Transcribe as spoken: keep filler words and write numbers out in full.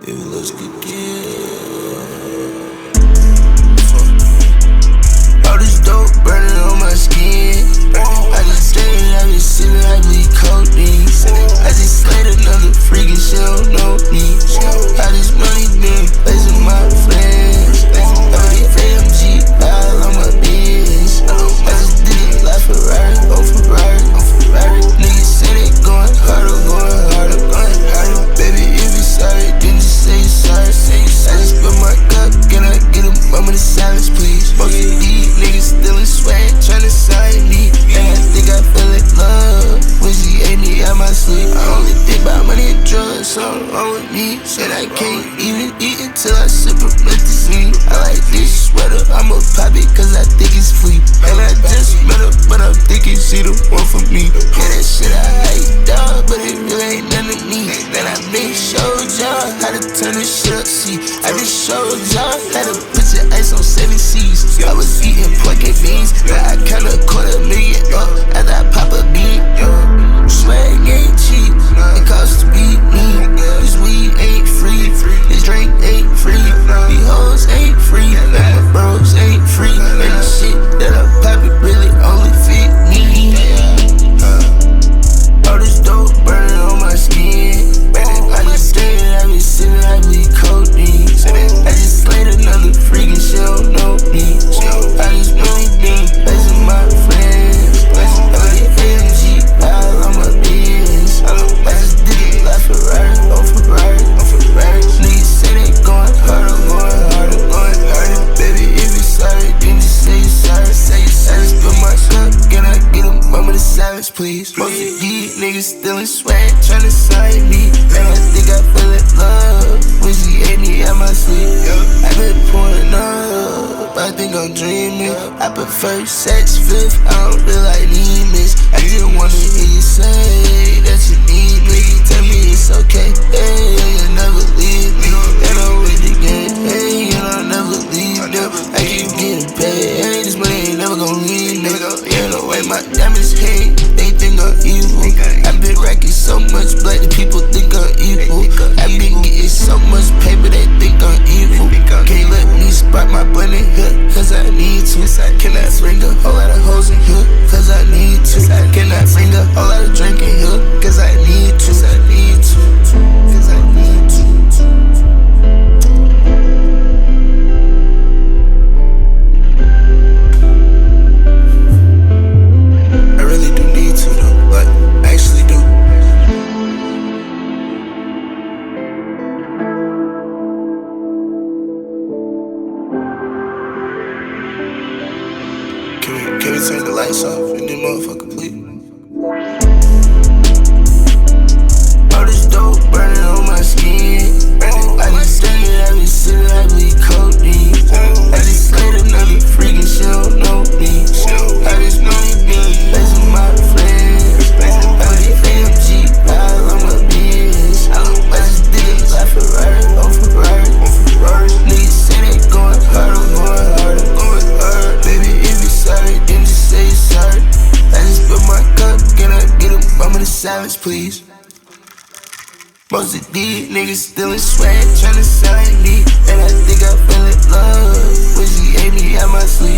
Baby, let's get it. All this dope burning on my skin. I just stay, I be sipping, I bleed codeine. I just slayed another freak and she don't know me. All this money been placing my friends. Every A M G, all on my biz. I just did it like Ferrari, oh Ferrari, oh Ferrari. Niggas say they going harder, going harder, going harder. Baby, if you sorry, then just say you sorry, say you sorry. I just spill my cup, can I get a moment of silence, please? Most of these niggas still in swag, tryna sign me. And I think I feel like love when she ate me out my sleep. I only think about money and drugs, something wrong with me. Said I can't even eat until I sip a medicine. I like this sweater, I'ma pop it cause I think it's free. And I just met her, but I'm thinking she the one for me. Yeah, that shit I hate, dog, but it really ain't none of me. Then I been showed y'all how to turn this shit up, see. I been showed y'all how to put your ice on seven C's. I was eating pork and beans, but I kinda caught a million up after I pop a bean. Swag ain't cheap, it costs to be me. This weed ain't free, this drink ain't free. These hoes ain't free, and my bros ain't free. And the shit that I pop it really only fit me. All this dope burning on my skin. I just stay, I be sipping, I bleed codeine. I just slayed another freak and she don't know me. I just money been placing my friends. Every A M G, all on my biz. I just did it like Ferrari, oh Ferrari, oh Ferrari. Niggas say they going harder, going harder, going harder. Baby, if you sorry, then just say you sorry, say you sorry. I just spill my cup, can I get a moment of silence, please? Most of these niggas still in swag, tryna sign me. And I think I feel like love when she ate me out my sleep. I been pouring up, I think I'm dreaming. I prefer sex fifth, I don't really like limits. I just wanna hear you say that you need me. Tell me it's okay, hey, you'll never leave me. And I'm with the game, hey, and I'll never leave them. I keep getting paid, hey, this money ain't never gon' leave me. You know way my diamonds hate, they think I'm evil. I been racking so much blood that people think I'm evil. I been getting so much paper, they think I'm evil. Can't let me spot my bun in here, cause I need to. Can I bring a whole lot of hoes in here, cause I need to. Can I bring a whole lot of drink in here, cause I need to. Cause I need to. Cause I need to. I really do need to though, like, I actually do. Can we, can we turn the lights off and then motherfucker please? All this dope burning on my skin. I just stay, I be sipping, I bleed codeine. I just slayed another freak and she don't know me. I just money been placing my friends. Every A M G, all on my biz. I just did it like Ferrari, oh Ferrari, oh Ferrari. Niggas say they going harder, going harder, going harder. Baby, if you sorry, then just say you sorry. I just spill my cup, can I get a moment of silence, please? Most of these niggas still in swag, tryna sign me. And I think I feel like love when she ate me out my sleep.